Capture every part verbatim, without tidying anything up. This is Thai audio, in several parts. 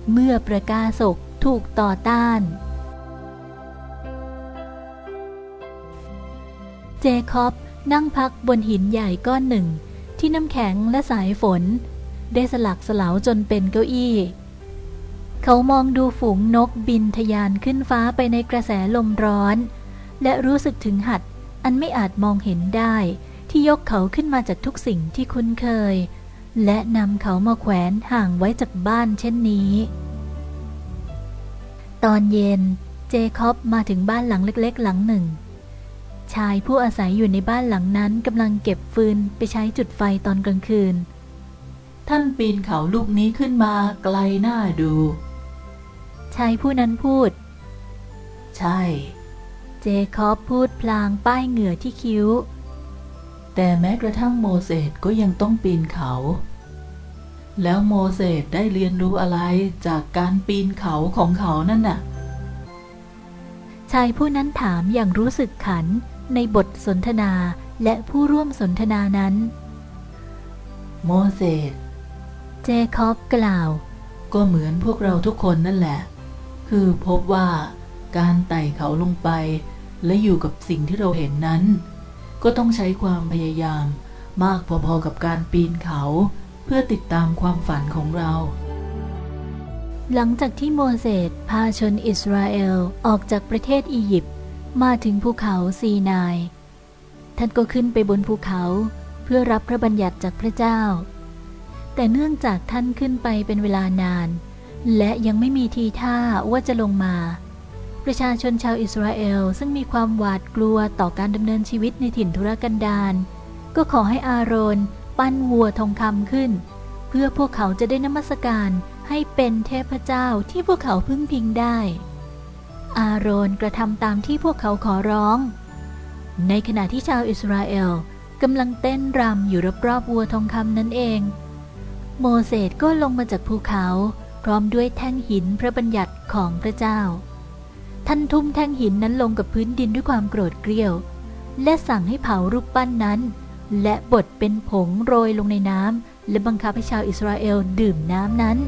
เมื่อประกาศกถูกต่อต้านเจคอบนั่งพักบนหินใหญ่ก้อนหนึ่งที่น้ำแข็งและสายฝนได้สลักสลาวจนเป็นเก้าอี้เขามองดูฝูงนกบินทะยานขึ้นฟ้าไปในกระแสลมร้อนและรู้สึกถึงหัดอันไม่อาจมองเห็นได้ที่ยกเขาขึ้นมาจากทุกสิ่งที่คุ้นเคยและนำเขามาแขวนห่างไว้จากบ้านเช่นนี้ตอนเย็นเจคอบมาถึงบ้านหลังเล็กๆหลังหนึ่งชายผู้อาศัยอยู่ในบ้านหลังนั้นกำลังเก็บฟืนไปใช้จุดไฟตอนกลางคืนท่านปีนเขาลูกนี้ขึ้นมาไกลน่าดูชายผู้นั้นพูดใช่เจคอบพูดพลางป้ายเหงื่อที่คิ้วแต่แม้กระทั่งโมเสสก็ยังต้องปีนเขาแล้วโมเสสได้เรียนรู้อะไรจากการปีนเขาของเขานั่นน่ะชายผู้นั้นถามอย่างรู้สึกขันในบทสนทนาและผู้ร่วมสนทนานั้นโมเสสเจคอบกล่าวก็เหมือนพวกเราทุกคนนั่นแหละคือพบว่าการไต่เขาลงไปและอยู่กับสิ่งที่เราเห็นนั้นก็ต้องใช้ความพยายามมากพอๆกับการปีนเขาเพื่อติดตามความฝันของเราหลังจากที่โมเสสพาชนอิสราเอลออกจากประเทศอียิปต์มาถึงภูเขาซีนายท่านก็ขึ้นไปบนภูเขาเพื่อรับพระบัญญัติจากพระเจ้าแต่เนื่องจากท่านขึ้นไปเป็นเวลานานและยังไม่มีทีท่าว่าจะลงมาประชาชนชาวอิสราเอลซึ่งมีความหวาดกลัวต่อการดำเนินชีวิตในถิ่นทุรกันดารก็ขอให้อาโรนปั้นวัวทองคำขึ้นเพื่อพวกเขาจะได้นมัสการให้เป็นเทพเจ้าที่พวกเขาพึ่งพิงได้อาโรนกระทำตามที่พวกเขาขอร้องในขณะที่ชาวอิสราเอลกำลังเต้นรำอยู่รอบๆวัวทองคำนั่นเองโมเสสก็ลงมาจากภูเขาพร้อมด้วยแท่งหินพระบัญญัติของพระเจ้าท่านทุ่มแท่งหินนั้นลงกับพื้นดินด้วยความโกรธเกรี้ยวและสั่งให้เผารูปปั้นนั้นและบดเป็นผงโรยลงในน้ำและบังคับให้ชาวอิสราเอลดื่มน้ำนั้น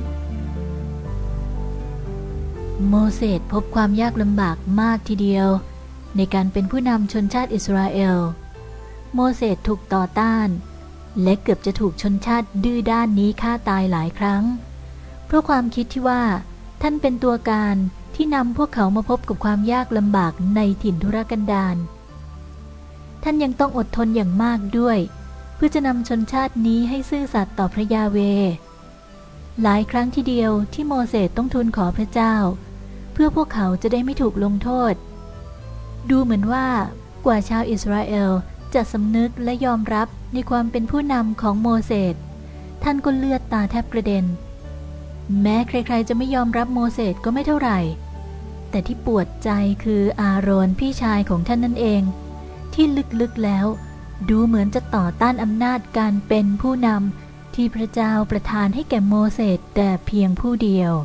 โมเสสพบความยากลำบากมากทีเดียวในการเป็นผู้นำชนชาติอิสราเอลโมเสสถูกต่อต้านและเกือบจะถูกชนชาติดื้อด้านนี้ฆ่าตายหลายครั้งเพราะความคิดที่ว่าท่านเป็นตัวการที่นำพวกเขามาพบกับความยากลำบากในถิ่นทุรกันดารท่านยังต้องอดทนอย่างมากด้วยเพื่อจะนำชนชาตินี้ให้ซื่อสัตย์ต่อพระยาเวห์หลายครั้งทีเดียวที่โมเสสต้องทูลขอพระเจ้าเพื่อพวกเขาจะได้ไม่ถูกลงโทษดูเหมือนว่ากว่าชาวอิสราเอลจะสำนึกและยอมรับในความเป็นผู้นำของโมเสสท่านก็เลือดตาแทบกระเด็นแม้ใครๆจะไม่ยอมรับโมเสสก็ไม่เท่าไหร่แต่ที่ปวดใจคืออาโรนพี่ชายของท่านนั่นเองที่ลึกๆแล้วดูเหมือนจะต่อต้านอำนาจการเป็นผู้นำที่พระเจ้าประทานให้แก่โมเสสแต่เพียงผู้เดียว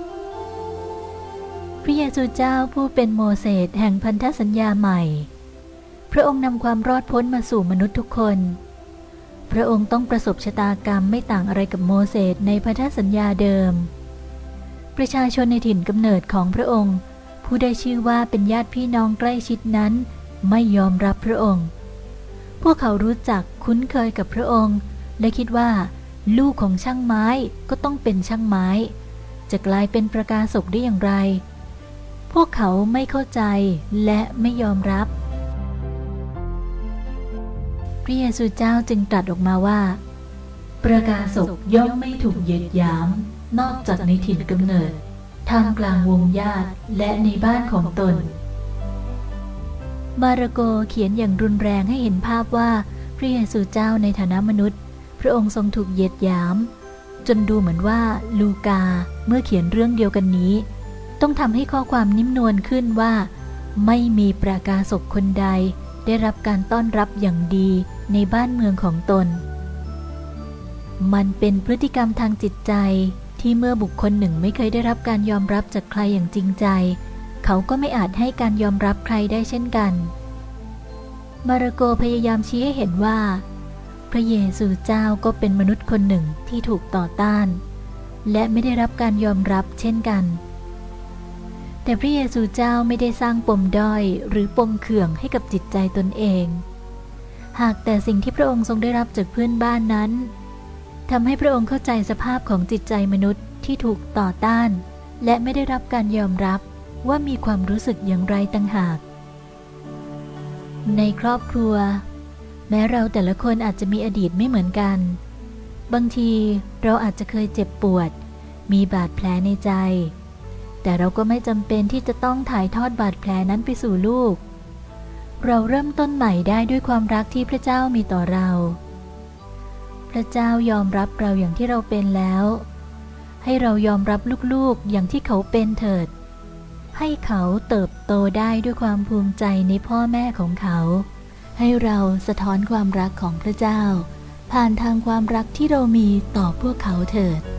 พระเยซูเจ้าผู้เป็นโมเสสแห่งพันธสัญญาใหม่พระองค์นำความรอดพ้นมาสู่มนุษย์ทุกคนพระองค์ต้องประสบชะตากรรมไม่ต่างอะไรกับโมเสสในพันธสัญญาเดิมประชาชนในถิ่นกำเนิดของพระองค์ผู้ได้ชื่อว่าเป็นญาติพี่น้องใกล้ชิดนั้นไม่ยอมรับพระองค์พวกเขารู้จักคุ้นเคยกับพระองค์และคิดว่าลูกของช่างไม้ก็ต้องเป็นช่างไม้จะกลายเป็นประกาศกได้อย่างไรพวกเขาไม่เข้าใจและไม่ยอมรับพระเยซูเจ้าจึงตรัสออกมาว่าประกาศกย่อมไม่ถูกเหยียดหยามนอกจากในถิ่นกำเนิดท่ามกลางวงญาติและในบ้านของตนมาระโกเขียนอย่างรุนแรงให้เห็นภาพว่าพระเยซูเจ้าในฐานะมนุษย์พระองค์ทรงถูกเหยียดหยามจนดูเหมือนว่าลูกาเมื่อเขียนเรื่องเดียวกันนี้ต้องทำให้ข้อความนิ่มนวลขึ้นว่าไม่มีประกาศกคนใดได้รับการต้อนรับอย่างดีในบ้านเมืองของตนมันเป็นพฤติกรรมทางจิตใจที่เมื่อบุคคลหนึ่งไม่เคยได้รับการยอมรับจากใครอย่างจริงใจเขาก็ไม่อาจให้การยอมรับใครได้เช่นกันมาระโกพยายามชี้ให้เห็นว่าพระเยซูเจ้าก็เป็นมนุษย์คนหนึ่งที่ถูกต่อต้านและไม่ได้รับการยอมรับเช่นกันแต่พระเยซูเจ้าไม่ได้สร้างปมด้อยหรือปมเขื่องให้กับจิตใจตนเองหากแต่สิ่งที่พระองค์ทรงได้รับจากเพื่อนบ้านนั้นทำให้พระองค์เข้าใจสภาพของจิตใจมนุษย์ที่ถูกต่อต้านและไม่ได้รับการยอมรับว่ามีความรู้สึกอย่างไรต่างหากในครอบครัวแม้เราแต่ละคนอาจจะมีอดีตไม่เหมือนกันบางทีเราอาจจะเคยเจ็บปวดมีบาดแผลในใจแต่เราก็ไม่จำเป็นที่จะต้องถ่ายทอดบาดแผลนั้นไปสู่ลูกเราเริ่มต้นใหม่ได้ด้วยความรักที่พระเจ้ามีต่อเราพระเจ้ายอมรับเราอย่างที่เราเป็นแล้วให้เรายอมรับลูกๆอย่างที่เขาเป็นเถิดให้เขาเติบโตได้ด้วยความภูมิใจในพ่อแม่ของเขาให้เราสะท้อนความรักของพระเจ้าผ่านทางความรักที่เรามีต่อพวกเขาเถิด